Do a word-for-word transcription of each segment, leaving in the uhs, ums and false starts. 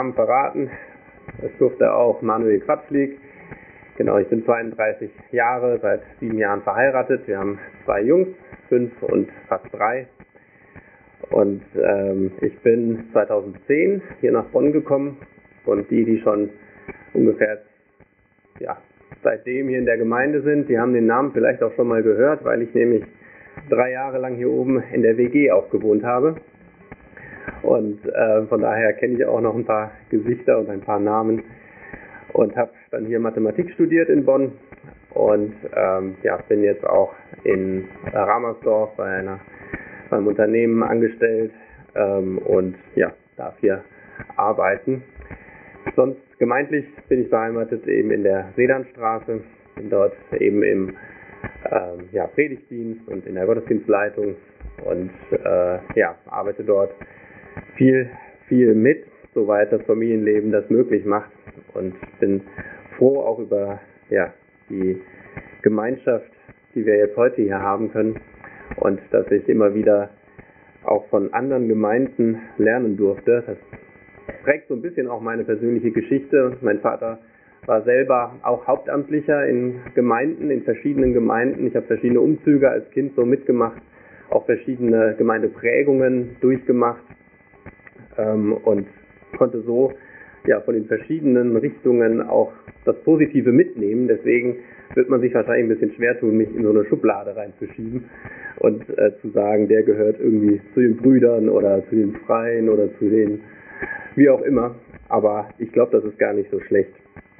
Namen verraten. Es durfte auch Manuel Quatzlik. Genau, ich bin zweiunddreißig Jahre, seit sieben Jahren verheiratet. Wir haben zwei Jungs, fünf und fast drei. Und ähm, ich bin zweitausendzehn hier nach Bonn gekommen. Und die, die schon ungefähr ja, seitdem hier in der Gemeinde sind, die haben den Namen vielleicht auch schon mal gehört, weil ich nämlich drei Jahre lang hier oben in der W G auch gewohnt habe. Und äh, von daher kenne ich auch noch ein paar Gesichter und ein paar Namen und habe dann hier Mathematik studiert in Bonn und ähm, ja, bin jetzt auch in Ramersdorf bei einer, beim Unternehmen angestellt ähm, und ja, darf hier arbeiten. Sonst gemeindlich bin ich beheimatet eben in der Sedanstraße, bin dort eben im ähm, ja, Predigtdienst und in der Gottesdienstleitung und äh, ja, arbeite dort viel, viel mit, soweit das Familienleben das möglich macht, und bin froh auch über ja, die Gemeinschaft, die wir jetzt heute hier haben können, und dass ich immer wieder auch von anderen Gemeinden lernen durfte. Das prägt so ein bisschen auch meine persönliche Geschichte. Mein Vater war selber auch Hauptamtlicher in Gemeinden, in verschiedenen Gemeinden. Ich habe verschiedene Umzüge als Kind so mitgemacht, auch verschiedene Gemeindeprägungen durchgemacht ähm, und konnte so ja von den verschiedenen Richtungen auch das Positive mitnehmen. Deswegen wird man sich wahrscheinlich ein bisschen schwer tun, mich in so eine Schublade reinzuschieben und äh, zu sagen, der gehört irgendwie zu den Brüdern oder zu den Freien oder zu den wie auch immer. Aber ich glaube, das ist gar nicht so schlecht.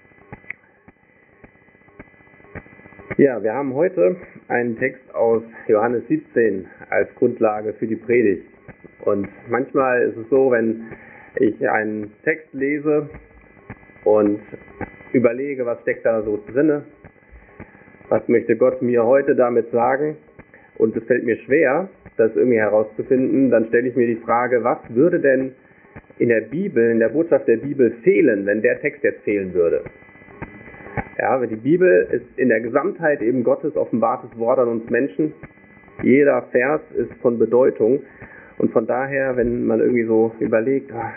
Ja, wir haben heute einen Text aus Johannes siebzehn als Grundlage für die Predigt. Und manchmal ist es so, wenn ich einen Text lese und überlege, was steckt da so drinne, was möchte Gott mir heute damit sagen, und es fällt mir schwer, das irgendwie herauszufinden, dann stelle ich mir die Frage, was würde denn in der Bibel, in der Botschaft der Bibel fehlen, wenn der Text jetzt fehlen würde? Ja, weil die Bibel ist in der Gesamtheit eben Gottes offenbartes Wort an uns Menschen. Jeder Vers ist von Bedeutung. Und von daher, wenn man irgendwie so überlegt, ah,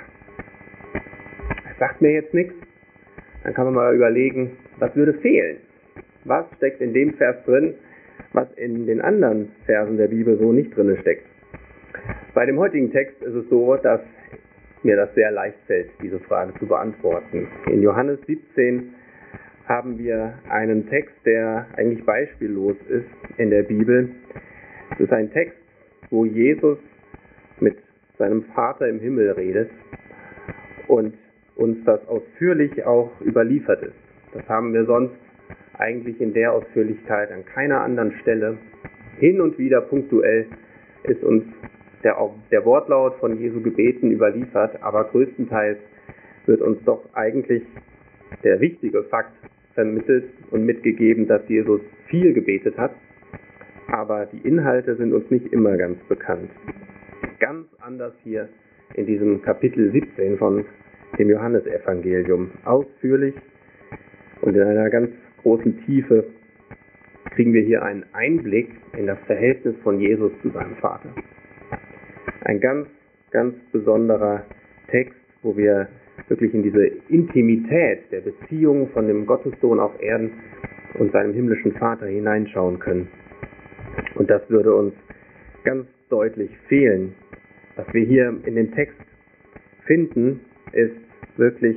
das sagt mir jetzt nichts, dann kann man mal überlegen, was würde fehlen? Was steckt in dem Vers drin, was in den anderen Versen der Bibel so nicht drin steckt? Bei dem heutigen Text ist es so, dass mir das sehr leicht fällt, diese Frage zu beantworten. In Johannes siebzehn haben wir einen Text, der eigentlich beispiellos ist in der Bibel. Es ist ein Text, wo Jesus mit seinem Vater im Himmel redet und uns das ausführlich auch überliefert ist. Das haben wir sonst eigentlich in der Ausführlichkeit an keiner anderen Stelle. Hin und wieder punktuell ist uns der, der Wortlaut von Jesu Gebeten überliefert, aber größtenteils wird uns doch eigentlich der wichtige Fakt vermittelt und mitgegeben, dass Jesus viel gebetet hat, aber die Inhalte sind uns nicht immer ganz bekannt. Ganz anders hier in diesem Kapitel siebzehn von dem Johannesevangelium. Ausführlich und in einer ganz großen Tiefe kriegen wir hier einen Einblick in das Verhältnis von Jesus zu seinem Vater. Ein ganz, ganz besonderer Text, wo wir wirklich in diese Intimität der Beziehung von dem Gottessohn auf Erden und seinem himmlischen Vater hineinschauen können. Und das würde uns ganz deutlich fehlen. Was wir hier in dem Text finden, ist wirklich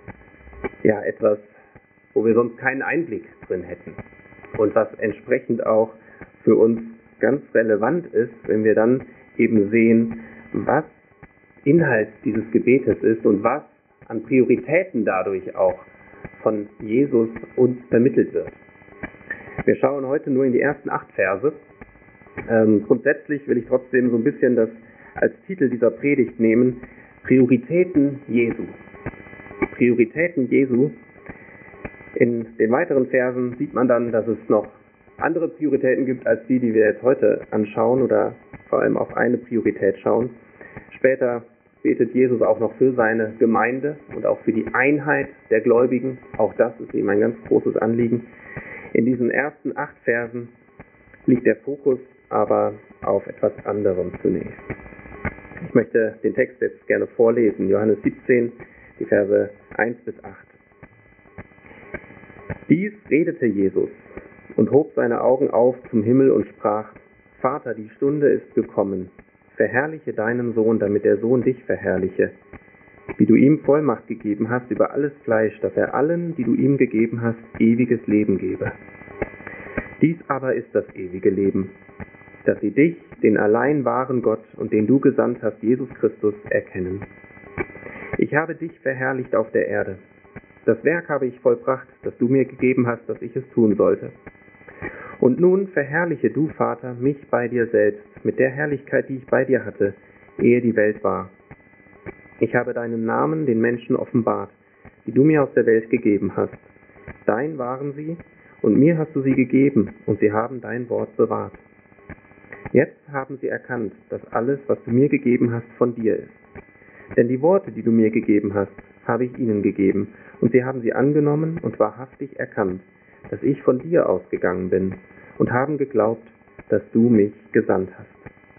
ja etwas, wo wir sonst keinen Einblick drin hätten. Und was entsprechend auch für uns ganz relevant ist, wenn wir dann eben sehen, was Inhalt dieses Gebetes ist und was an Prioritäten dadurch auch von Jesus uns vermittelt wird. Wir schauen heute nur in die ersten acht Verse. Ähm, grundsätzlich will ich trotzdem so ein bisschen das als Titel dieser Predigt nehmen: Prioritäten Jesu. Prioritäten Jesu. In den weiteren Versen sieht man dann, dass es noch andere Prioritäten gibt als die, die wir jetzt heute anschauen oder vor allem auf eine Priorität schauen. Später betet Jesus auch noch für seine Gemeinde und auch für die Einheit der Gläubigen. Auch das ist ihm ein ganz großes Anliegen. In diesen ersten acht Versen liegt der Fokus aber auf etwas anderem zunächst. Ich möchte den Text jetzt gerne vorlesen. Johannes siebzehn, die Verse eins bis acht. Dies redete Jesus und hob seine Augen auf zum Himmel und sprach: Vater, die Stunde ist gekommen. Verherrliche deinen Sohn, damit der Sohn dich verherrliche, wie du ihm Vollmacht gegeben hast über alles Fleisch, dass er allen, die du ihm gegeben hast, ewiges Leben gebe. Dies aber ist das ewige Leben, dass sie dich, den allein wahren Gott und den du gesandt hast, Jesus Christus, erkennen. Ich habe dich verherrlicht auf der Erde. Das Werk habe ich vollbracht, das du mir gegeben hast, dass ich es tun sollte. Und nun verherrliche du, Vater, mich bei dir selbst, mit der Herrlichkeit, die ich bei dir hatte, ehe die Welt war. Ich habe deinen Namen den Menschen offenbart, die du mir aus der Welt gegeben hast. Dein waren sie, und mir hast du sie gegeben, und sie haben dein Wort bewahrt. Jetzt haben sie erkannt, dass alles, was du mir gegeben hast, von dir ist. Denn die Worte, die du mir gegeben hast, habe ich ihnen gegeben, und sie haben sie angenommen und wahrhaftig erkannt, dass ich von dir ausgegangen bin, und haben geglaubt, dass du mich gesandt hast.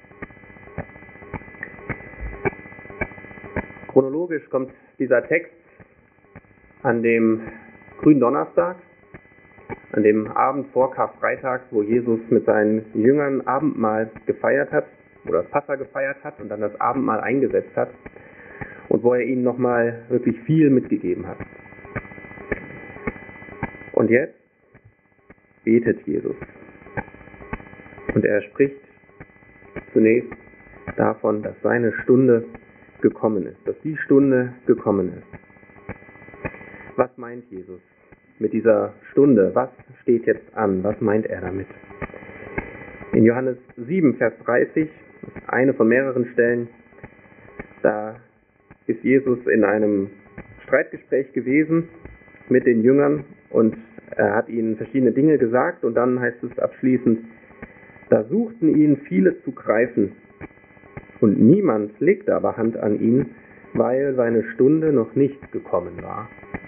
Chronologisch kommt dieser Text an dem Gründonnerstag, an dem Abend vor Karfreitag, wo Jesus mit seinen Jüngern Abendmahl gefeiert hat, oder das Passa gefeiert hat und dann das Abendmahl eingesetzt hat und wo er ihnen nochmal wirklich viel mitgegeben hat. Und jetzt betet Jesus. Und er spricht zunächst davon, dass seine Stunde gekommen ist, dass die Stunde gekommen ist. Was meint Jesus mit dieser Stunde? Was steht jetzt an? Was meint er damit? In Johannes sieben, Vers dreißig, eine von mehreren Stellen, da ist Jesus in einem Streitgespräch gewesen mit den Jüngern und er hat ihnen verschiedene Dinge gesagt und dann heißt es abschließend, da suchten ihn viele zu greifen und niemand legte aber Hand an ihn, weil seine Stunde noch nicht gekommen war.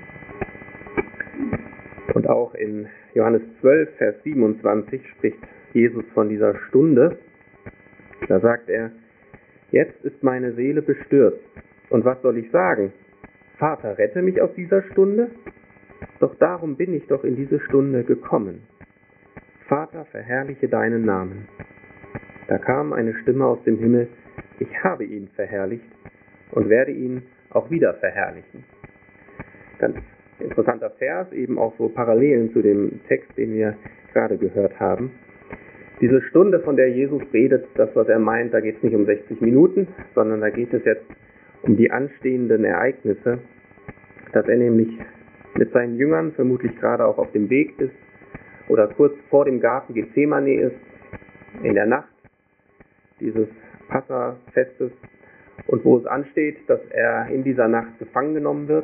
Und auch in Johannes zwölf, Vers siebenundzwanzig spricht Jesus von dieser Stunde. Da sagt er, jetzt ist meine Seele bestürzt. Und was soll ich sagen? Vater, rette mich aus dieser Stunde? Doch darum bin ich doch in diese Stunde gekommen. Vater, verherrliche deinen Namen. Da kam eine Stimme aus dem Himmel, ich habe ihn verherrlicht und werde ihn auch wieder verherrlichen. Ganz interessanter Vers, eben auch so Parallelen zu dem Text, den wir gerade gehört haben. Diese Stunde, von der Jesus redet, das, was er meint, da geht es nicht um sechzig Minuten, sondern da geht es jetzt um die anstehenden Ereignisse, dass er nämlich mit seinen Jüngern vermutlich gerade auch auf dem Weg ist oder kurz vor dem Garten Gethsemane ist, in der Nacht dieses Passa-Festes und wo es ansteht, dass er in dieser Nacht gefangen genommen wird,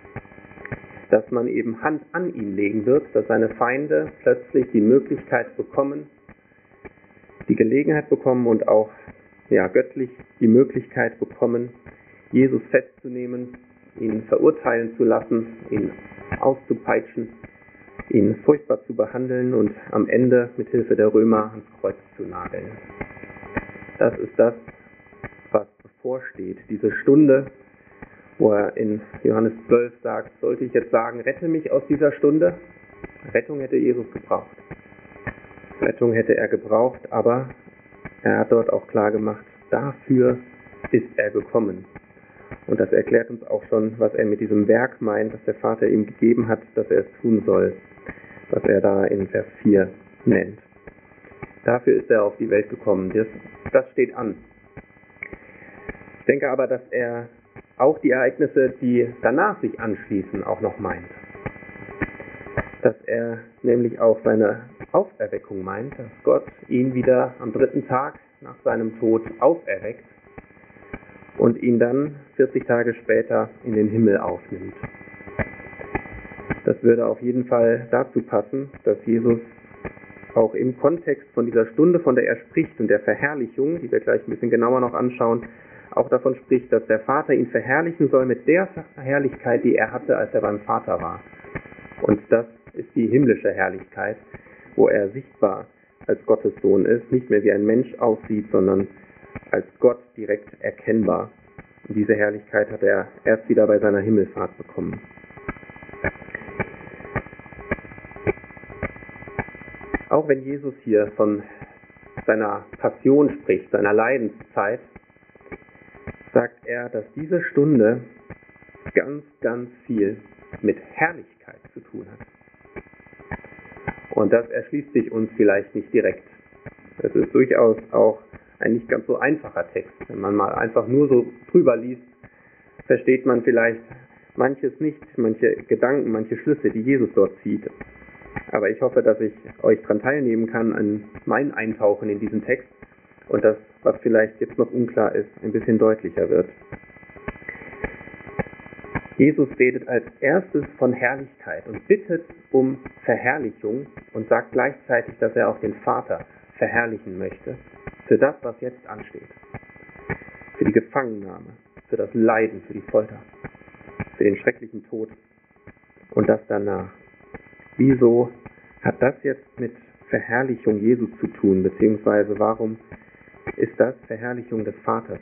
dass man eben Hand an ihn legen wird, dass seine Feinde plötzlich die Möglichkeit bekommen, die Gelegenheit bekommen und auch ja, göttlich die Möglichkeit bekommen, Jesus festzunehmen, ihn verurteilen zu lassen, ihn auszupeitschen, ihn furchtbar zu behandeln und am Ende mit Hilfe der Römer ans Kreuz zu nageln. Das ist das, was bevorsteht, diese Stunde, wo er in Johannes zwölf sagt, sollte ich jetzt sagen, rette mich aus dieser Stunde? Rettung hätte Jesus gebraucht. Rettung hätte er gebraucht, aber er hat dort auch klar gemacht, dafür ist er gekommen. Und das erklärt uns auch schon, was er mit diesem Werk meint, das der Vater ihm gegeben hat, dass er es tun soll, was er da in Vers vier nennt. Dafür ist er auf die Welt gekommen. Das, das steht an. Ich denke aber, dass er auch die Ereignisse, die danach sich anschließen, auch noch meint. Dass er nämlich auch seine Auferweckung meint, dass Gott ihn wieder am dritten Tag nach seinem Tod auferweckt und ihn dann vierzig Tage später in den Himmel aufnimmt. Das würde auf jeden Fall dazu passen, dass Jesus auch im Kontext von dieser Stunde, von der er spricht und der Verherrlichung, die wir gleich ein bisschen genauer noch anschauen, auch davon spricht, dass der Vater ihn verherrlichen soll mit der Herrlichkeit, die er hatte, als er beim Vater war. Und das ist die himmlische Herrlichkeit, wo er sichtbar als Gottes Sohn ist, nicht mehr wie ein Mensch aussieht, sondern als Gott direkt erkennbar. Und diese Herrlichkeit hat er erst wieder bei seiner Himmelfahrt bekommen. Auch wenn Jesus hier von seiner Passion spricht, seiner Leidenszeit, sagt er, dass diese Stunde ganz, ganz viel mit Herrlichkeit zu tun hat. Und das erschließt sich uns vielleicht nicht direkt. Es ist durchaus auch ein nicht ganz so einfacher Text. Wenn man mal einfach nur so drüber liest, versteht man vielleicht manches nicht, manche Gedanken, manche Schlüsse, die Jesus dort zieht. Aber ich hoffe, dass ich euch daran teilnehmen kann, an mein Eintauchen in diesen Text und das, was vielleicht jetzt noch unklar ist, ein bisschen deutlicher wird. Jesus redet als erstes von Herrlichkeit und bittet um Verherrlichung und sagt gleichzeitig, dass er auch den Vater verherrlichen möchte für das, was jetzt ansteht. Für die Gefangennahme, für das Leiden, für die Folter, für den schrecklichen Tod und das danach. Wieso hat das jetzt mit Verherrlichung Jesu zu tun, beziehungsweise warum ist das Verherrlichung des Vaters?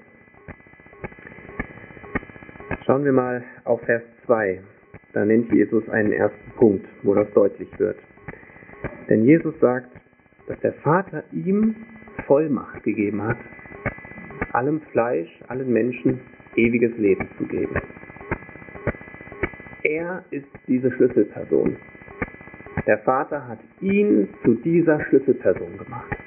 Schauen wir mal auf Vers zwei. Da nennt Jesus einen ersten Punkt, wo das deutlich wird. Denn Jesus sagt, dass der Vater ihm Vollmacht gegeben hat, allem Fleisch, allen Menschen ewiges Leben zu geben. Er ist diese Schlüsselperson. Der Vater hat ihn zu dieser Schlüsselperson gemacht.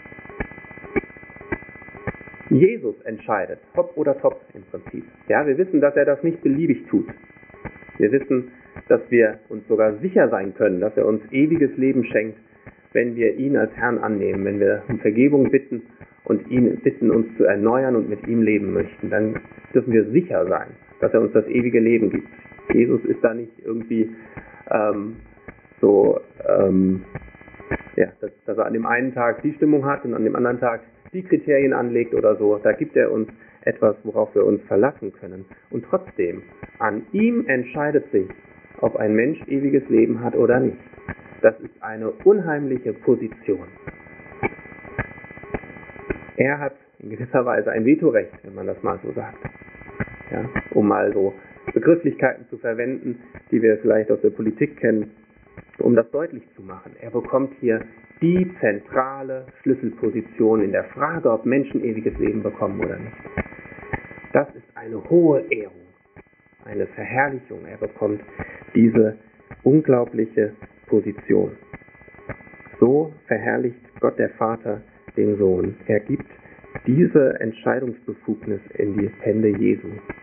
Jesus entscheidet, top oder top im Prinzip. Ja, wir wissen, dass er das nicht beliebig tut. Wir wissen, dass wir uns sogar sicher sein können, dass er uns ewiges Leben schenkt, wenn wir ihn als Herrn annehmen, wenn wir um Vergebung bitten und ihn bitten, uns zu erneuern und mit ihm leben möchten. Dann dürfen wir sicher sein, dass er uns das ewige Leben gibt. Jesus ist da nicht irgendwie ähm, so, ähm, ja, dass, dass er an dem einen Tag die Stimmung hat und an dem anderen Tag die Kriterien anlegt oder so. Da gibt er uns etwas, worauf wir uns verlassen können. Und trotzdem, an ihm entscheidet sich, ob ein Mensch ewiges Leben hat oder nicht. Das ist eine unheimliche Position. Er hat in gewisser Weise ein Vetorecht, wenn man das mal so sagt. Ja, um mal so Begrifflichkeiten zu verwenden, die wir vielleicht aus der Politik kennen, um das deutlich zu machen. Er bekommt hier die zentrale Schlüsselposition in der Frage, ob Menschen ewiges Leben bekommen oder nicht. Das ist eine hohe Ehrung, eine Verherrlichung. Er bekommt diese unglaubliche Position. So verherrlicht Gott der Vater den Sohn. Er gibt diese Entscheidungsbefugnis in die Hände Jesu.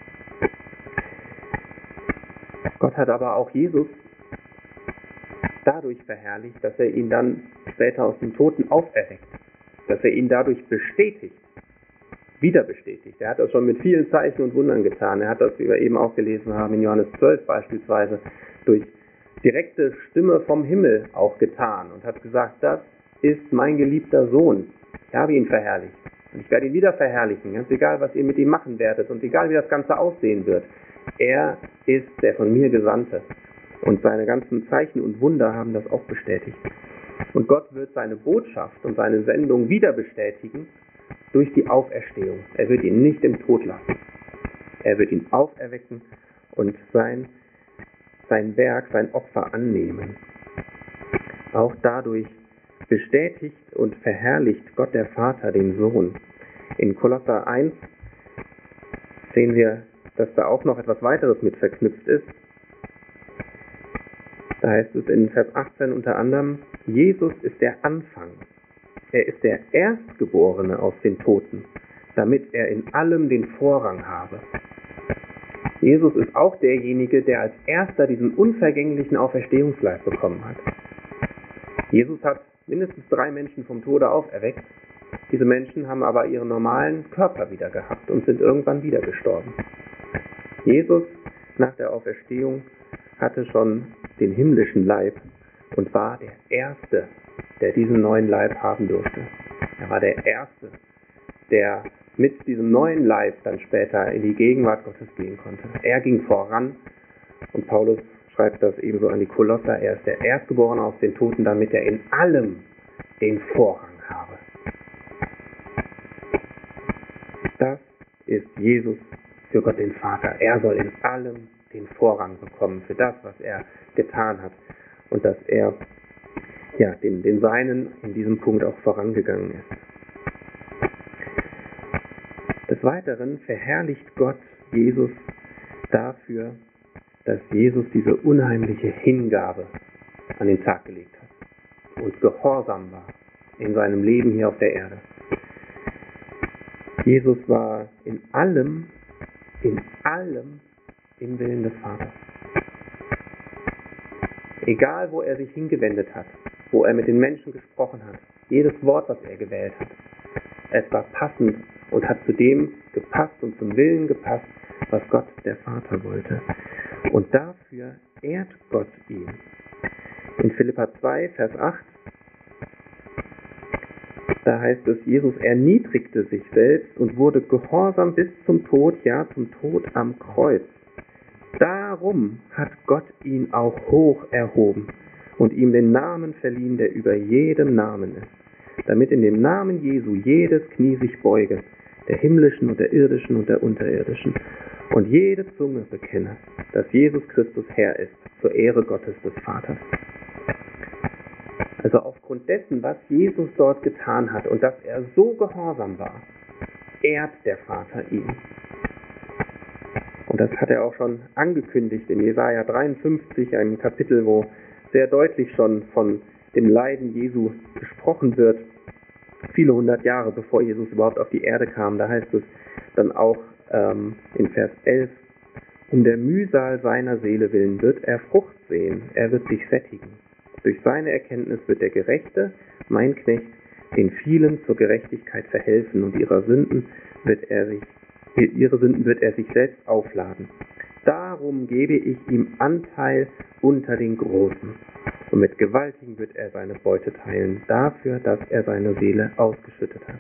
Gott hat aber auch Jesus dadurch verherrlicht, dass er ihn dann später aus den Toten auferweckt, dass er ihn dadurch bestätigt, wieder bestätigt. Er hat das schon mit vielen Zeichen und Wundern getan. Er hat das, wie wir eben auch gelesen haben, in Johannes zwölf beispielsweise, durch direkte Stimme vom Himmel auch getan und hat gesagt, das ist mein geliebter Sohn. Ich habe ihn verherrlicht und ich werde ihn wieder verherrlichen, ganz egal, was ihr mit ihm machen werdet und egal, wie das Ganze aussehen wird. Er ist der von mir Gesandte. Und seine ganzen Zeichen und Wunder haben das auch bestätigt. Und Gott wird seine Botschaft und seine Sendung wieder bestätigen durch die Auferstehung. Er wird ihn nicht im Tod lassen. Er wird ihn auferwecken und sein, sein Werk, sein Opfer annehmen. Auch dadurch bestätigt und verherrlicht Gott der Vater den Sohn. In Kolosser eins sehen wir, dass da auch noch etwas weiteres mit verknüpft ist. Da heißt es in Vers achtzehn unter anderem, Jesus ist der Anfang. Er ist der Erstgeborene aus den Toten, damit er in allem den Vorrang habe. Jesus ist auch derjenige, der als erster diesen unvergänglichen Auferstehungsleib bekommen hat. Jesus hat mindestens drei Menschen vom Tode auferweckt. Diese Menschen haben aber ihren normalen Körper wieder gehabt und sind irgendwann wieder gestorben. Jesus nach der Auferstehung hatte schon den himmlischen Leib und war der Erste, der diesen neuen Leib haben durfte. Er war der Erste, der mit diesem neuen Leib dann später in die Gegenwart Gottes gehen konnte. Er ging voran und Paulus schreibt das ebenso an die Kolosser. Er ist der Erstgeborene aus den Toten, damit er in allem den Vorrang habe. Das ist Jesus für Gott den Vater. Er soll in allem den Vorrang bekommen für das, was er getan hat. Und dass er ja, den, den Seinen in diesem Punkt auch vorangegangen ist. Des Weiteren verherrlicht Gott Jesus dafür, dass Jesus diese unheimliche Hingabe an den Tag gelegt hat und gehorsam war in seinem Leben hier auf der Erde. Jesus war in allem, in allem im Willen des Vaters. Egal, wo er sich hingewendet hat, wo er mit den Menschen gesprochen hat, jedes Wort, was er gewählt hat, es war passend und hat zu dem gepasst und zum Willen gepasst, was Gott, der Vater, wollte. Und dafür ehrt Gott ihn. In Philipper zwei, Vers acht, da heißt es, Jesus erniedrigte sich selbst und wurde gehorsam bis zum Tod, ja, zum Tod am Kreuz. Darum hat Gott ihn auch hoch erhoben und ihm den Namen verliehen, der über jedem Namen ist, damit in dem Namen Jesu jedes Knie sich beuge, der himmlischen und der irdischen und der unterirdischen, und jede Zunge bekenne, dass Jesus Christus Herr ist, zur Ehre Gottes des Vaters. Also aufgrund dessen, was Jesus dort getan hat und dass er so gehorsam war, ehrt der Vater ihn. Und das hat er auch schon angekündigt in Jesaja dreiundfünfzig, einem Kapitel, wo sehr deutlich schon von dem Leiden Jesu gesprochen wird, viele hundert Jahre bevor Jesus überhaupt auf die Erde kam. Da heißt es dann auch ähm, in Vers elf, um der Mühsal seiner Seele willen wird er Frucht sehen, er wird sich sättigen. Durch seine Erkenntnis wird der Gerechte, mein Knecht, den vielen zur Gerechtigkeit verhelfen, und ihrer Sünden wird er sich, ihre Sünden wird er sich selbst aufladen. Darum gebe ich ihm Anteil unter den Großen, und mit Gewaltigen wird er seine Beute teilen, dafür, dass er seine Seele ausgeschüttet hat.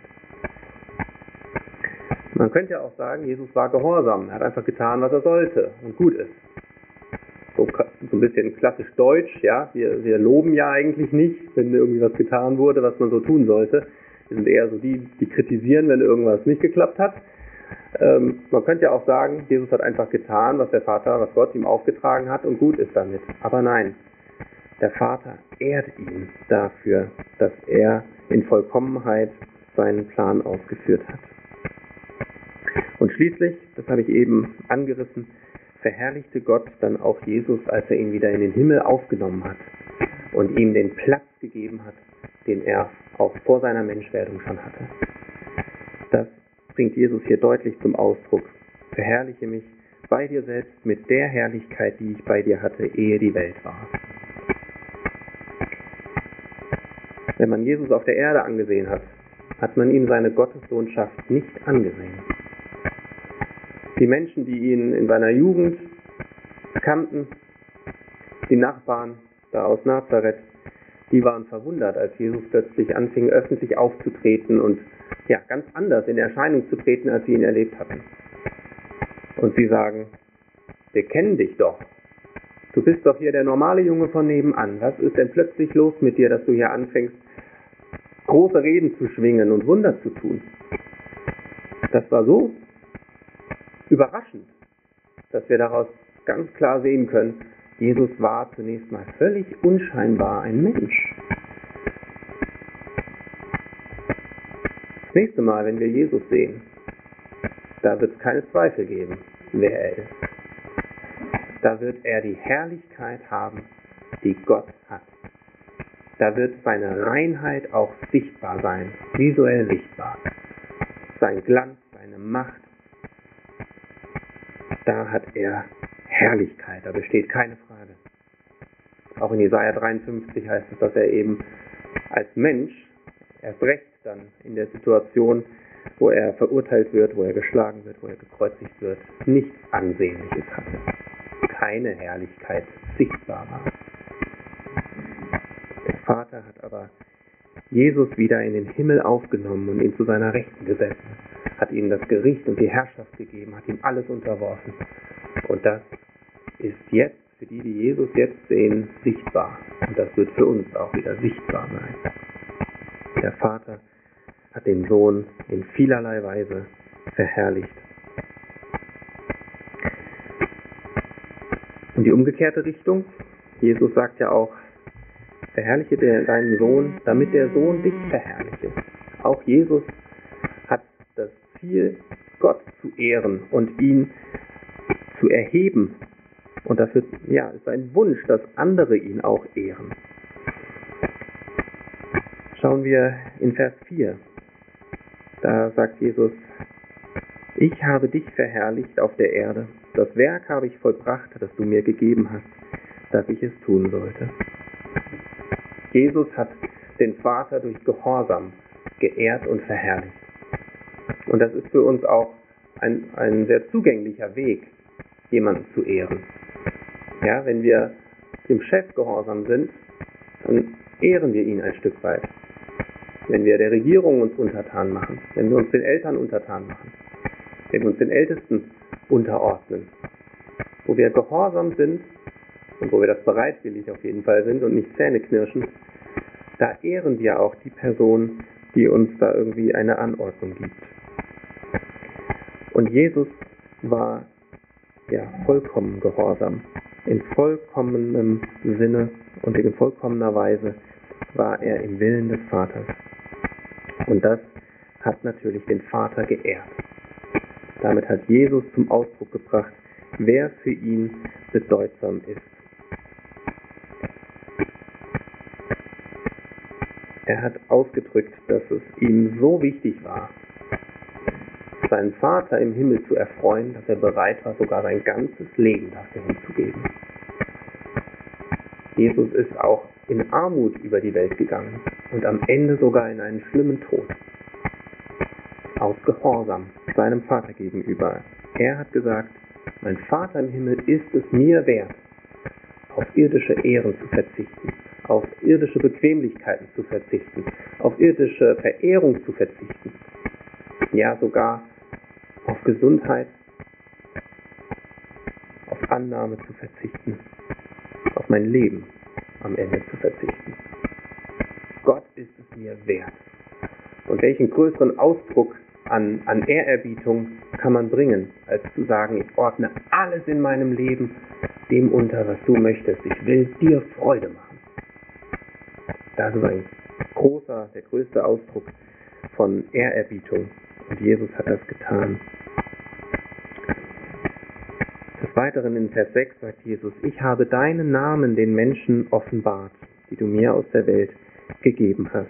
Man könnte ja auch sagen, Jesus war gehorsam, er hat einfach getan, was er sollte und gut ist. So, so ein bisschen klassisch deutsch, ja, wir, wir loben ja eigentlich nicht, wenn irgendwie was getan wurde, was man so tun sollte. Wir sind eher so die, die kritisieren, wenn irgendwas nicht geklappt hat. Ähm, man könnte ja auch sagen, Jesus hat einfach getan, was der Vater, was Gott ihm aufgetragen hat, und gut ist damit. Aber nein, der Vater ehrt ihn dafür, dass er in Vollkommenheit seinen Plan ausgeführt hat. Und schließlich, das habe ich eben angerissen, verherrlichte Gott dann auch Jesus, als er ihn wieder in den Himmel aufgenommen hat und ihm den Platz gegeben hat, den er auch vor seiner Menschwerdung schon hatte. Das bringt Jesus hier deutlich zum Ausdruck. Verherrliche mich bei dir selbst mit der Herrlichkeit, die ich bei dir hatte, ehe die Welt war. Wenn man Jesus auf der Erde angesehen hat, hat man ihm seine Gottessohnschaft nicht angesehen. Die Menschen, die ihn in seiner Jugend kannten, die Nachbarn da aus Nazareth, die waren verwundert, als Jesus plötzlich anfing, öffentlich aufzutreten und ja, ganz anders in Erscheinung zu treten, als sie ihn erlebt hatten. Und sie sagen, wir kennen dich doch. Du bist doch hier der normale Junge von nebenan. Was ist denn plötzlich los mit dir, dass du hier anfängst, große Reden zu schwingen und Wunder zu tun? Das war so überraschend, dass wir daraus ganz klar sehen können, Jesus war zunächst mal völlig unscheinbar ein Mensch. Das nächste Mal, wenn wir Jesus sehen, da wird es keine Zweifel geben, wer er ist. Da wird er die Herrlichkeit haben, die Gott hat. Da wird seine Reinheit auch sichtbar sein, visuell sichtbar. Sein Glanz, seine Macht. Da hat er Herrlichkeit, da besteht keine Frage. Auch in Jesaja dreiundfünfzig heißt es, dass er eben als Mensch, erst recht dann in der Situation, wo er verurteilt wird, wo er geschlagen wird, wo er gekreuzigt wird, nichts Ansehnliches hatte. Keine Herrlichkeit sichtbar war. Der Vater hat aber Jesus wieder in den Himmel aufgenommen und ihn zu seiner Rechten gesetzt, hat ihm das Gericht und die Herrschaft gegeben, hat ihm alles unterworfen. Und das ist jetzt, für die, die Jesus jetzt sehen, sichtbar. Und das wird für uns auch wieder sichtbar sein. Der Vater hat den Sohn in vielerlei Weise verherrlicht. Und die umgekehrte Richtung, Jesus sagt ja auch, verherrliche deinen Sohn, damit der Sohn dich verherrliche. Auch Jesus hat das Ziel, Gott zu ehren und ihn zu erheben. Und dafür ja, ist ein Wunsch, dass andere ihn auch ehren. Schauen wir in Vers vier. Da sagt Jesus, ich habe dich verherrlicht auf der Erde. Das Werk habe ich vollbracht, das du mir gegeben hast, dass ich es tun sollte. Jesus hat den Vater durch Gehorsam geehrt und verherrlicht. Und das ist für uns auch ein, ein sehr zugänglicher Weg, jemanden zu ehren. Ja, wenn wir dem Chef gehorsam sind, dann ehren wir ihn ein Stück weit. Wenn wir der Regierung uns untertan machen, wenn wir uns den Eltern untertan machen, wenn wir uns den Ältesten unterordnen, wo wir gehorsam sind und wo wir das bereitwillig auf jeden Fall sind und nicht Zähne knirschen, da ehren wir auch die Person, die uns da irgendwie eine Anordnung gibt. Und Jesus war ja vollkommen gehorsam. In vollkommenem Sinne und in vollkommener Weise war er im Willen des Vaters. Und das hat natürlich den Vater geehrt. Damit hat Jesus zum Ausdruck gebracht, wer für ihn bedeutsam ist. Er hat ausgedrückt, dass es ihm so wichtig war, seinen Vater im Himmel zu erfreuen, dass er bereit war, sogar sein ganzes Leben dafür hinzugeben. Jesus ist auch in Armut über die Welt gegangen und am Ende sogar in einen schlimmen Tod. Aus Gehorsam seinem Vater gegenüber. Er hat gesagt, mein Vater im Himmel ist es mir wert, auf irdische Ehren zu verzichten, auf irdische Bequemlichkeiten zu verzichten, auf irdische Verehrung zu verzichten. Ja, sogar auf Gesundheit, auf Annahme zu verzichten, auf mein Leben am Ende zu verzichten. Gott ist es mir wert. Und welchen größeren Ausdruck an, an Ehrerbietung kann man bringen, als zu sagen, ich ordne alles in meinem Leben dem unter, was du möchtest. Ich will dir Freude machen. Das ist ein großer, der größte Ausdruck von Ehrerbietung. Und Jesus hat das getan. Des Weiteren in Vers sechs sagt Jesus, ich habe deinen Namen den Menschen offenbart, die du mir aus der Welt gegeben hast.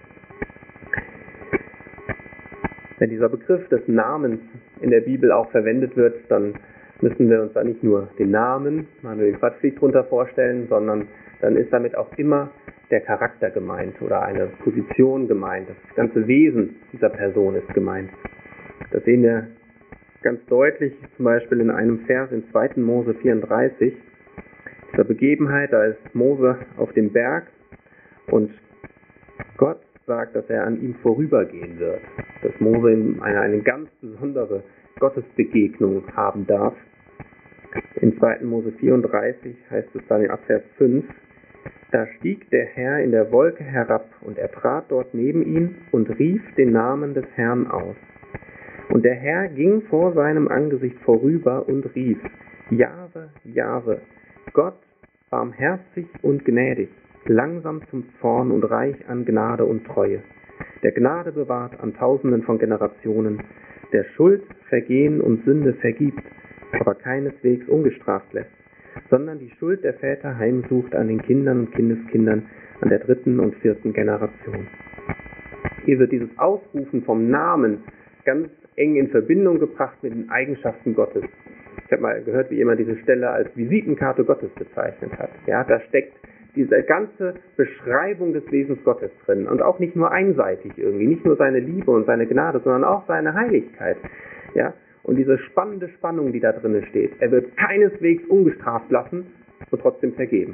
Wenn dieser Begriff des Namens in der Bibel auch verwendet wird, dann müssen wir uns da nicht nur den Namen, Manuel Quadflieg, drunter vorstellen, sondern dann ist damit auch immer der Charakter gemeint oder eine Position gemeint. Das ganze Wesen dieser Person ist gemeint. Das sehen wir ganz deutlich, zum Beispiel in einem Vers in zweiten Mose vierunddreißig. Dieser Begebenheit, da ist Mose auf dem Berg und Gott sagt, dass er an ihm vorübergehen wird. Dass Mose eine, eine ganz besondere Gottesbegegnung haben darf. In zweiten Mose vierunddreißig heißt es dann in Abvers fünf, da stieg der Herr in der Wolke herab und er trat dort neben ihn und rief den Namen des Herrn aus. Und der Herr ging vor seinem Angesicht vorüber und rief, Jahwe, Jahwe, Gott, barmherzig und gnädig, langsam zum Zorn und reich an Gnade und Treue, der Gnade bewahrt an Tausenden von Generationen, der Schuld, Vergehen und Sünde vergibt, aber keineswegs ungestraft lässt, sondern die Schuld der Väter heimsucht an den Kindern und Kindeskindern, an der dritten und vierten Generation. Hier wird dieses Ausrufen vom Namen ganz eng in Verbindung gebracht mit den Eigenschaften Gottes. Ich habe mal gehört, wie jemand diese Stelle als Visitenkarte Gottes bezeichnet hat. Ja, da steckt diese ganze Beschreibung des Wesens Gottes drin. Und auch nicht nur einseitig irgendwie, nicht nur seine Liebe und seine Gnade, sondern auch seine Heiligkeit. Ja, und diese spannende Spannung, die da drin steht. Er wird keineswegs ungestraft lassen und trotzdem vergeben.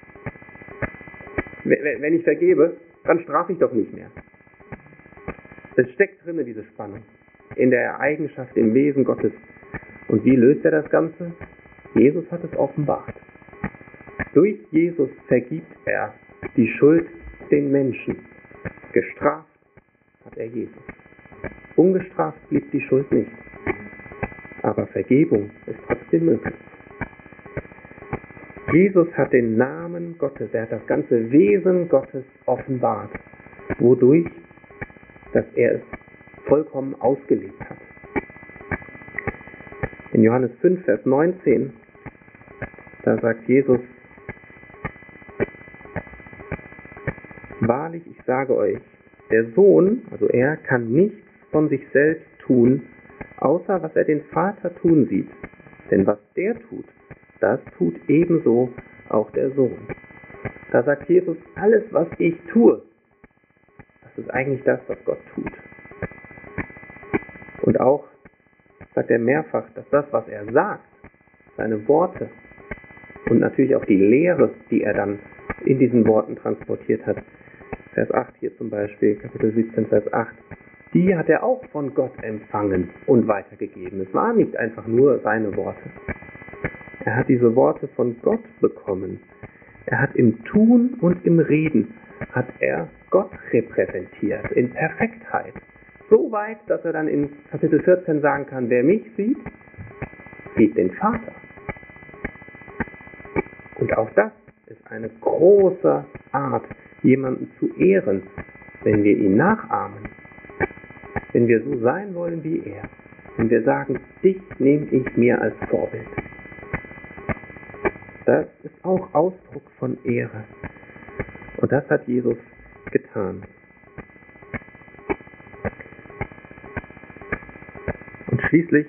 Wenn ich vergebe, dann strafe ich doch nicht mehr. Es steckt drin, diese Spannung. In der Eigenschaft, im Wesen Gottes. Und wie löst er das Ganze? Jesus hat es offenbart. Durch Jesus vergibt er die Schuld den Menschen. Gestraft hat er Jesus. Ungestraft blieb die Schuld nicht. Aber Vergebung ist trotzdem möglich. Jesus hat den Namen Gottes, er hat das ganze Wesen Gottes offenbart. Wodurch? Dass er es vollkommen ausgelebt hat. In Johannes fünf, Vers neunzehn, da sagt Jesus: Wahrlich, ich sage euch, der Sohn, also er, kann nichts von sich selbst tun, außer was er den Vater tun sieht. Denn was der tut, das tut ebenso auch der Sohn. Da sagt Jesus, alles, was ich tue, das ist eigentlich das, was Gott tut. Und auch sagt er mehrfach, dass das, was er sagt, seine Worte und natürlich auch die Lehre, die er dann in diesen Worten transportiert hat, Vers acht hier zum Beispiel, Kapitel siebzehn, Vers acht, die hat er auch von Gott empfangen und weitergegeben. Es waren nicht einfach nur seine Worte. Er hat diese Worte von Gott bekommen. Er hat im Tun und im Reden, hat er Gott repräsentiert, in Perfektheit. So weit, dass er dann in Kapitel vierzehn sagen kann, wer mich sieht, sieht den Vater. Und auch das ist eine große Art, jemanden zu ehren, wenn wir ihn nachahmen. Wenn wir so sein wollen wie er. Wenn wir sagen, dich nehme ich mir als Vorbild. Das ist auch Ausdruck von Ehre. Und das hat Jesus getan. Und schließlich,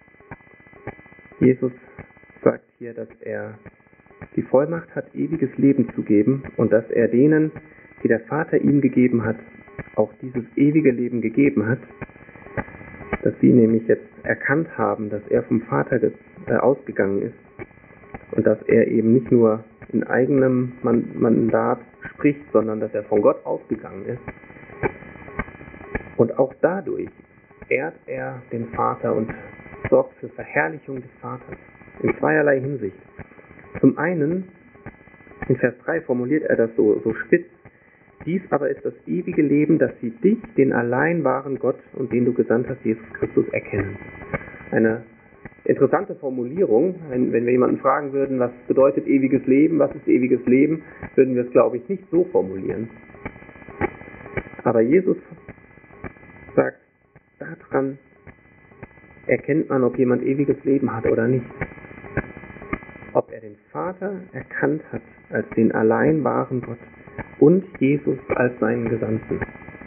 Jesus sagt hier, dass er die Vollmacht hat, ewiges Leben zu geben und dass er denen, die der Vater ihm gegeben hat, auch dieses ewige Leben gegeben hat, dass sie nämlich jetzt erkannt haben, dass er vom Vater ausgegangen ist und dass er eben nicht nur in eigenem Mandat spricht, sondern dass er von Gott ausgegangen ist. Und auch dadurch ehrt er den Vater und sorgt für Verherrlichung des Vaters in zweierlei Hinsicht. Zum einen, in Vers drei formuliert er das so, so spitz: Dies aber ist das ewige Leben, dass sie dich, den allein wahren Gott und den du gesandt hast, Jesus Christus, erkennen. Eine interessante Formulierung. Wenn, wenn wir jemanden fragen würden, was bedeutet ewiges Leben, was ist ewiges Leben, würden wir es, glaube ich, nicht so formulieren. Aber Jesus sagt, daran erkennt man, ob jemand ewiges Leben hat oder nicht. Ob er den Vater erkannt hat als den allein wahren Gott und Jesus als seinen Gesandten.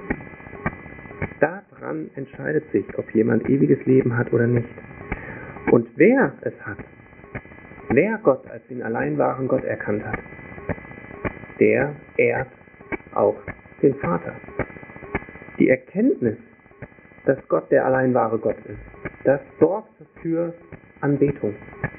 Daran entscheidet sich, ob jemand ewiges Leben hat oder nicht. Und wer es hat, wer Gott als den allein wahren Gott erkannt hat, der ehrt auch den Vater. Die Erkenntnis, dass Gott der allein wahre Gott ist, das sorgt für Anbetung.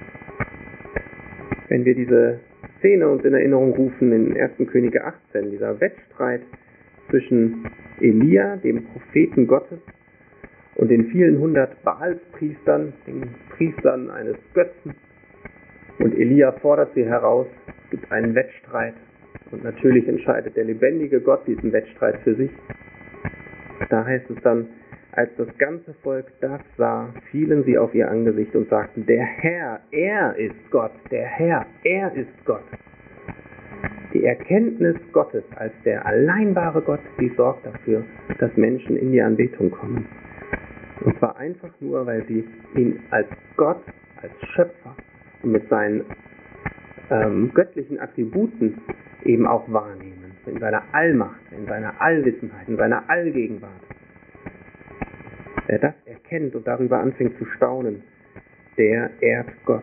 Wenn wir diese Szene uns in Erinnerung rufen in ersten Könige achtzehn, dieser Wettstreit zwischen Elia, dem Propheten Gottes, und den vielen hundert Baalspriestern, den Priestern eines Götzen. Und Elia fordert sie heraus, es gibt einen Wettstreit. Und natürlich entscheidet der lebendige Gott diesen Wettstreit für sich. Da heißt es dann, als das ganze Volk das sah, fielen sie auf ihr Angesicht und sagten, der Herr, er ist Gott, der Herr, er ist Gott. Die Erkenntnis Gottes als der allein wahre Gott, die sorgt dafür, dass Menschen in die Anbetung kommen. Und zwar einfach nur, weil sie ihn als Gott, als Schöpfer und mit seinen ähm, göttlichen Attributen eben auch wahrnehmen. In seiner Allmacht, in seiner Allwissenheit, in seiner Allgegenwart. Wer das erkennt und darüber anfängt zu staunen, der ehrt Gott.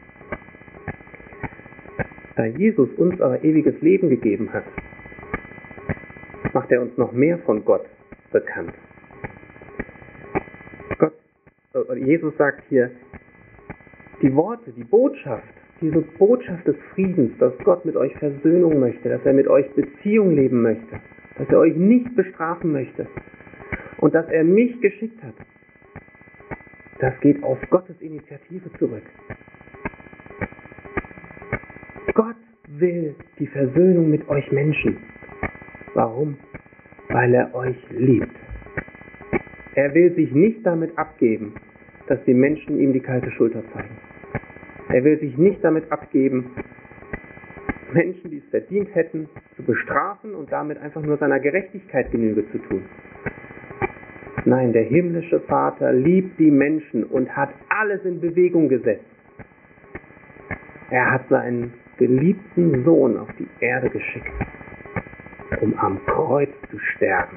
Da Jesus uns aber ewiges Leben gegeben hat, macht er uns noch mehr von Gott bekannt. Gott, äh, Jesus sagt hier, die Worte, die Botschaft, diese Botschaft des Friedens, dass Gott mit euch Versöhnung möchte, dass er mit euch Beziehung leben möchte, dass er euch nicht bestrafen möchte und dass er mich geschickt hat, das geht auf Gottes Initiative zurück. Gott will die Versöhnung mit euch Menschen. Warum? Weil er euch liebt. Er will sich nicht damit abgeben, dass die Menschen ihm die kalte Schulter zeigen. Er will sich nicht damit abgeben, Menschen, die es verdient hätten, zu bestrafen und damit einfach nur seiner Gerechtigkeit Genüge zu tun. Nein, der himmlische Vater liebt die Menschen und hat alles in Bewegung gesetzt. Er hat seinen geliebten Sohn auf die Erde geschickt, um am Kreuz zu sterben.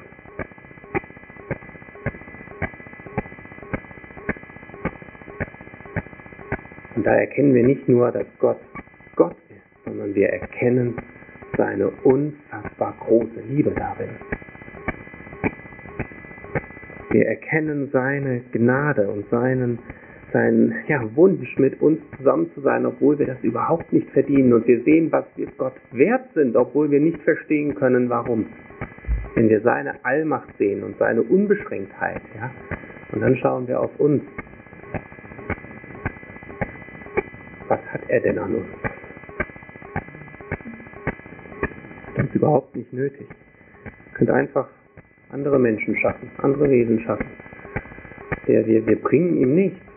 Und da erkennen wir nicht nur, dass Gott Gott ist, sondern wir erkennen seine unfassbar große Liebe darin. Wir erkennen seine Gnade und seinen, seinen ja, Wunsch, mit uns zusammen zu sein, obwohl wir das überhaupt nicht verdienen. Und wir sehen, was wir Gott wert sind, obwohl wir nicht verstehen können, warum. Wenn wir seine Allmacht sehen und seine Unbeschränktheit, ja, und dann schauen wir auf uns. Was hat er denn an uns? Das ist überhaupt nicht nötig. Ihr könnt einfach andere Menschen schaffen, andere Wesen schaffen. Wir, wir, wir bringen ihm nichts.